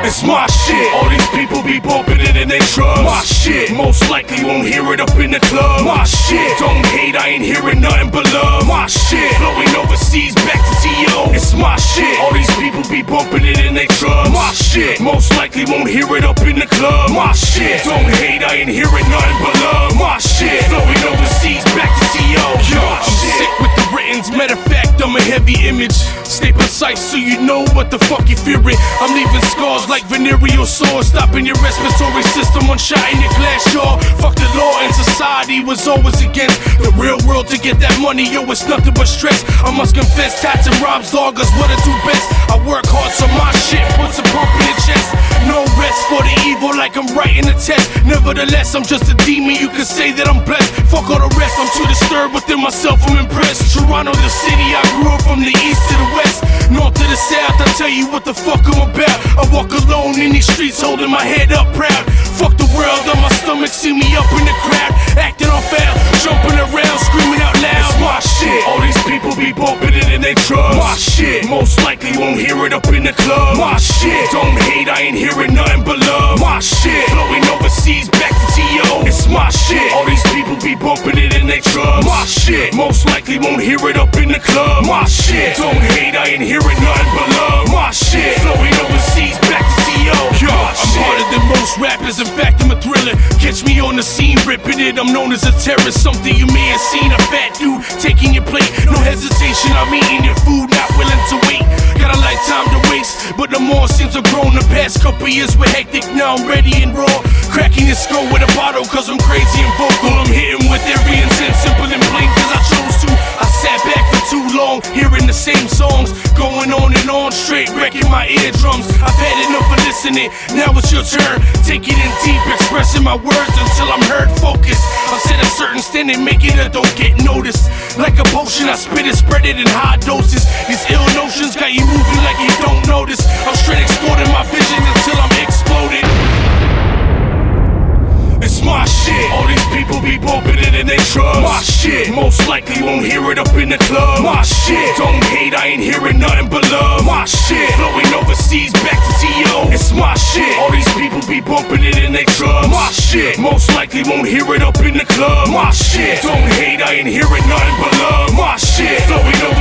It's my shit. All these people be bumping it in their trucks. My shit. Most likely won't hear it up in the club. My shit. Don't hate, I ain't hearing nothing but love. My shit. Flowing overseas back to T.O. It's my shit. All these people be bumping it in their trucks. My shit. Most likely won't hear it up in the club. My shit. Don't hate, I ain't hearing nothing but love. My shit. Flowing overseas back to T.O. Yo, I'm sick with the writtens. Matter of fact, I'm a heavy image. Stay precise so you know what the fuck you fearing. I'm leaving scars like venereal sores, stopping your respiratory system, unshot in your glass jaw. Fuck the law and society was always against the real world to get that money. Yo, it's nothing but stress. I must confess, tats and robs doggers what I do best. I work hard so my shit puts a pump in the chest. No rest for the evil like I'm writing a test. Nevertheless, I'm just a demon, you can say that I'm blessed. Fuck all the rest, I'm too disturbed within myself, I'm impressed. Toronto, the city, I grew up from the east to the west, north to the south. I tell you what the fuck I'm about. I walk alone in these streets holding my head up proud. Fuck the world on my stomach, see me up in the crowd, acting on foul, jumping around, screaming out loud. It's my shit. All these people be bumping it in their trucks. My shit. Most likely won't hear it up in the club. My shit. Don't hate, I ain't hearing nothing but love. My shit. Flowing overseas back to T.O. It's my shit. All these people be bumping it in their trucks. My shit. Most likely won't hear it up in the club. My shit. Don't hate, I ain't hearing nothing but love. My shit. Flowing overseas back to T.O. Yo, I'm harder than most rappers, in fact I'm a thriller. Catch me on the scene ripping it, I'm known as a terrorist. Something you may have seen, a fat dude taking your plate. No hesitation, I'm eating your food, not willing to wait. Got a lifetime to waste, but the more seems to grow. The past couple years were hectic, now I'm ready and raw. Cracking your skull with a bottle cause I'm crazy and vocal. I'm hitting with every intent, simple and plain cause I chose to. I sat back for too long, hearing the same songs, going on and on, straight wrecking my eardrums. I've had enough of listening, now it's your turn. Take it in deep, expressing my words until I'm heard. Focus, I've set a certain standard, make it or don't get noticed. Like a potion, I spit it, spread it in high doses. These ill notions got you moving like you don't notice. I'm straight extorting my visions until I'm exploded. It's my shit. All these people be bumping it in their trucks. My shit. Most likely won't hear it up in the club. My shit. Don't hate, I ain't hearing nothing but love. My shit. Flowing overseas back to T.O. It's my shit. All these people be bumping it in their trucks. My shit. Most likely won't hear it up in the club. My shit. Don't hate, I ain't hearing nothing but love. My shit. Flowing